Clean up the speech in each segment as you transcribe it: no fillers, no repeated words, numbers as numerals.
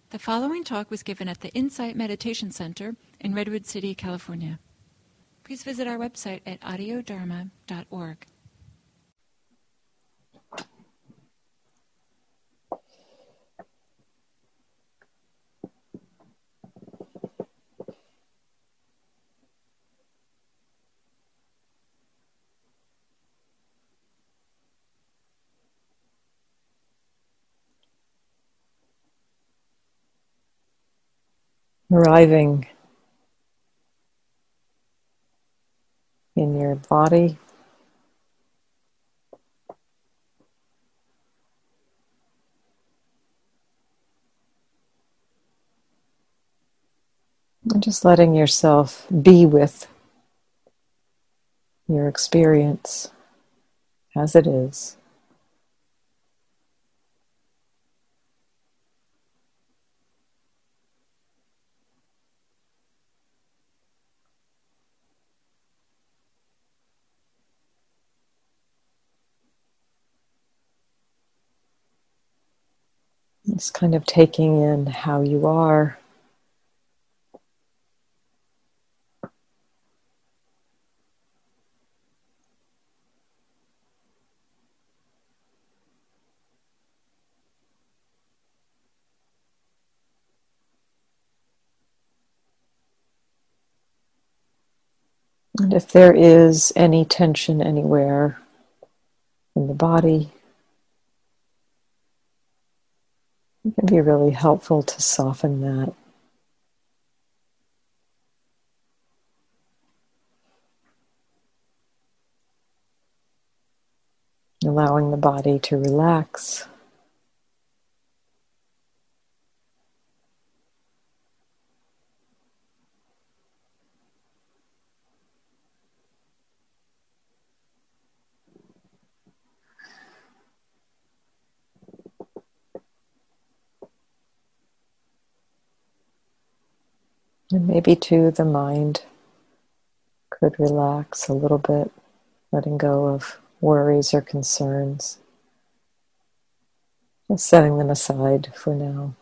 The following talk was given at the Insight Meditation Center in Redwood City, California. Please visit our website at audiodharma.org. Arriving in your body, and just letting yourself be with your experience as it is. Just kind of taking in how you are. And if there is any tension anywhere in the body, it can be really helpful to soften that. Allowing the body to relax. And maybe too, the mind could relax a little bit, letting go of worries or concerns, just setting them aside for now.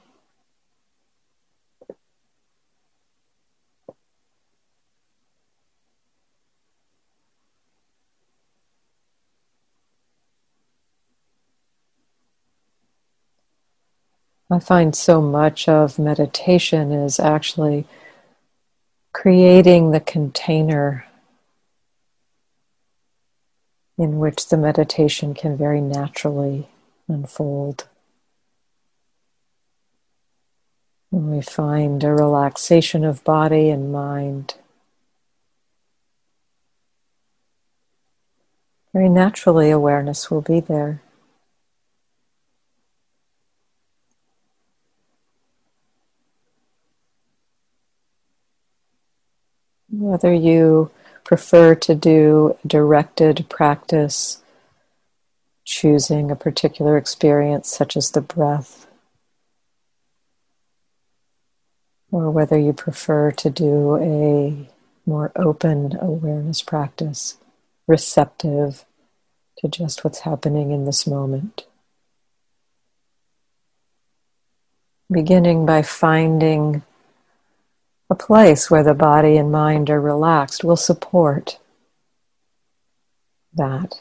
I find so much of meditation is actually creating the container in which the meditation can very naturally unfold. When we find a relaxation of body and mind, very naturally awareness will be there. Whether you prefer to do directed practice, choosing a particular experience such as the breath, or whether you prefer to do a more open awareness practice, receptive to just what's happening in this moment. Beginning by finding a place where the body and mind are relaxed will support that.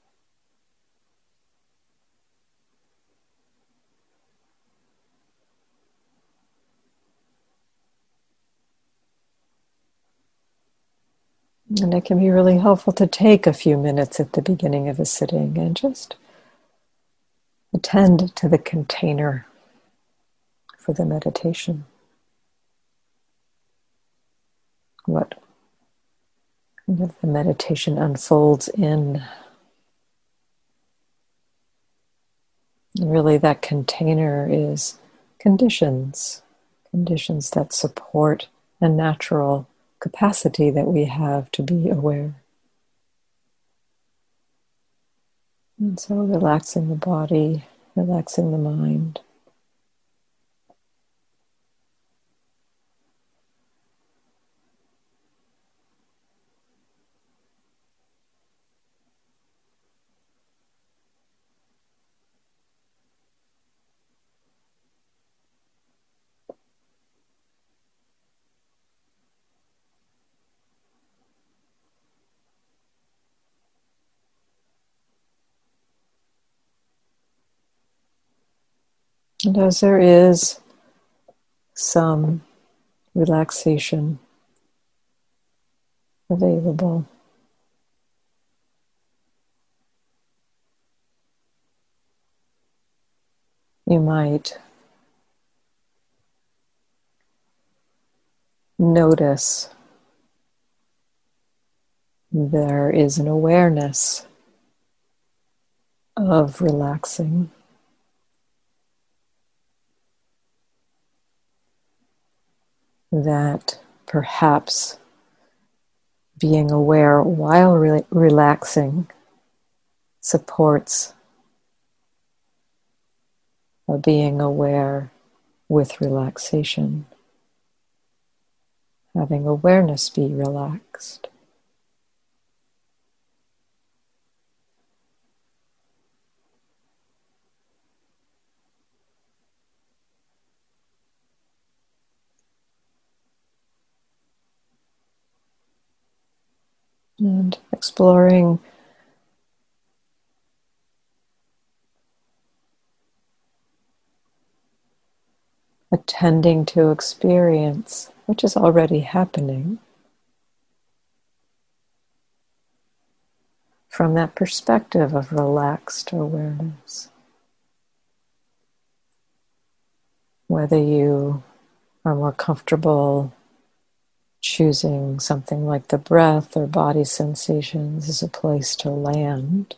And it can be really helpful to take a few minutes at the beginning of a sitting and just attend to the container for the meditation. What kind of the meditation unfolds in. And really, that container is conditions that support a natural capacity that we have to be aware. And so relaxing the body, relaxing the mind. And as there is some relaxation available, you might notice there is an awareness of relaxing. That perhaps being aware while relaxing supports being aware with relaxation. Having awareness be relaxed. And exploring attending to experience, which is already happening, from that perspective of relaxed awareness. Whether you are more comfortable choosing something like the breath or body sensations as a place to land,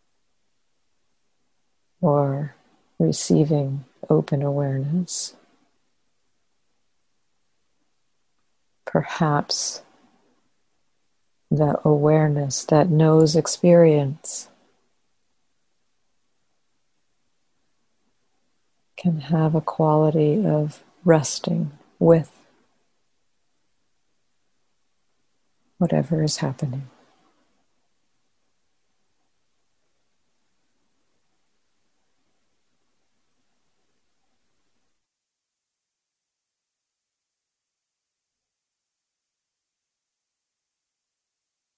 or receiving open awareness. Perhaps that awareness that knows experience can have a quality of resting with whatever is happening.